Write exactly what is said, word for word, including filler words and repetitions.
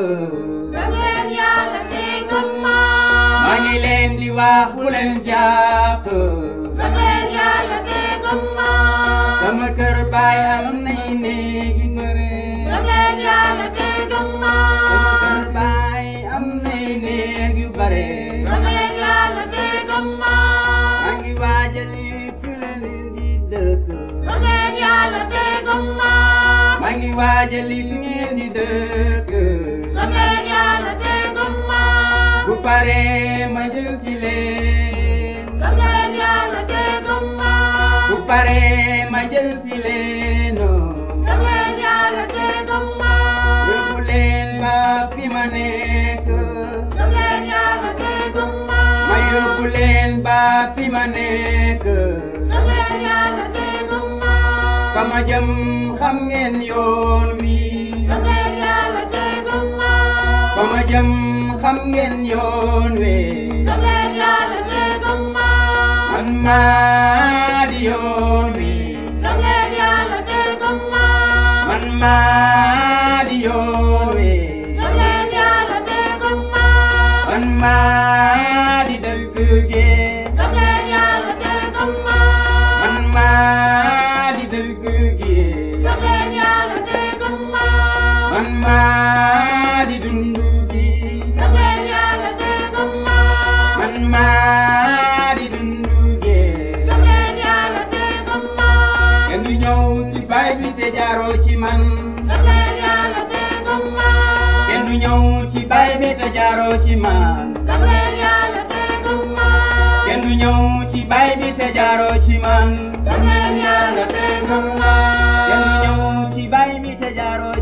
gëm leen Yàlla te gëm ma. maa ngi leen di wax bu leen jàpp. gëm leen Yàlla te gëm ma. sama kër baay am nay néeg yu bare. gëm leen Yàlla te gëm ma. sama kër baay am nay néeg yu bare. gëm leen Yàlla te gëm ma. maa ngi waajal fi leen di dëkk. gëm leen Yàlla te gëm ma. maa ngi waajal fi ngeen di dëkk. gëm leen Yàlla te gëm ma. bu paree ma jël si leen. gëm leen Yàlla te gëm ma. bu paree ma jël si leen. gëm leen Yàlla te gëm ma. yóbbu leen ba fi ma nekk. gëm leen Yàlla te gëm ma. ma yóbbu leen ba fi ma nekk. gëm leen Yàlla te gëm ma. fa ma jëm xam ngeen yoon wi. gëm leen Yàlla te gëm ma. fa ma jëm xam ngeen yoon wi. gëm leen Yàlla te gëm ma. man maa di yoon wi. gëm leen Yàlla te gëm ma. man maa di yoon wi. gëm leen Yàlla te gëm ma. man maa di dëgg gi. gëm leen Yàlla te gëm ma. man maa di dëgg gi. gëm leen Yàlla te gëm ma. man maa di dundu gi. gëm leen Yàlla te gëm ma. man maa di dundu gi. gëm leen Yàlla te gëm ma. kenn du ñëw ci baay bi te jaaroo ci man. gëm leen Yàlla te gëm ma. kenn du ñëw ci baay bi te jaaroo ci man. gëm leen Yàlla te gëm ma. kenn du ñëw ci baay bi te jaaroo ci man. gëm leen Yàlla te gëm ma. kenn du ñëw ci baay bi te jaaroo